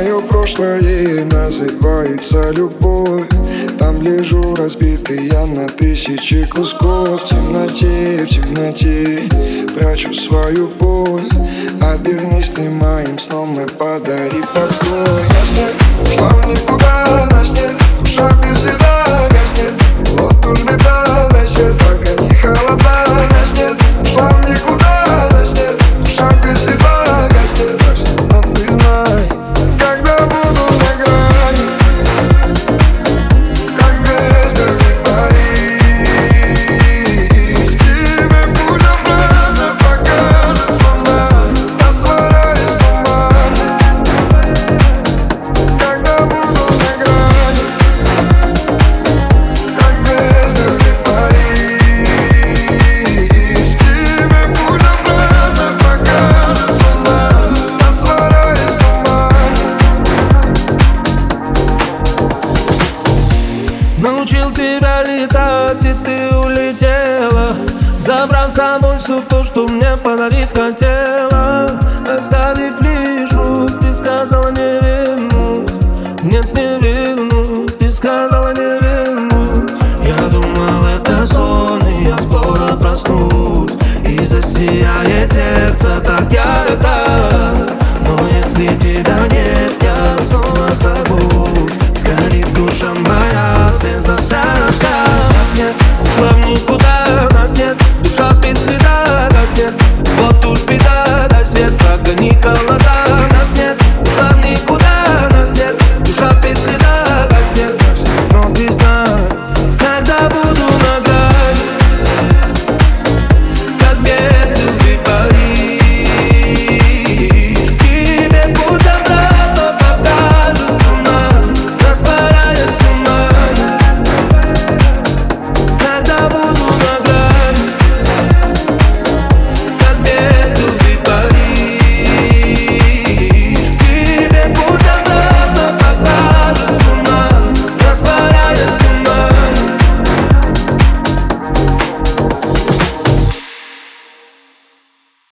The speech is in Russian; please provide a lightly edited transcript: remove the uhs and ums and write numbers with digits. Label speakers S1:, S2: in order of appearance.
S1: Мое прошлое называется любовь. Там лежу разбитый я на тысячи кусков. В темноте прячу свою боль. Обернись ты моим сном и подари покой. Нас нет, ушла в никуда, нас нет, душа без следа, гаснет. Вот уж беда, дай свет, пока не холода. Нас нет, ушла в никуда, нас нет, душа без следа, гаснет. Но ты знай, когда буду на грани, как бездна не парить, тебе путь обратно покажет луна, растворяясь в тумане. Когда буду на грани, как бездна не парить, тебе путь обратно покажет луна, растворяясь в тумане.
S2: Научил тебя летать, и ты улетела, забрав с собой все то, что мне подарить хотела. Оставив лишь грусть, ты сказала не вернусь. Нет, не вернусь, ты сказала не вернусь. Я думал, это сон, и я скоро проснусь, и засияет сердце так ярко. Но если тебя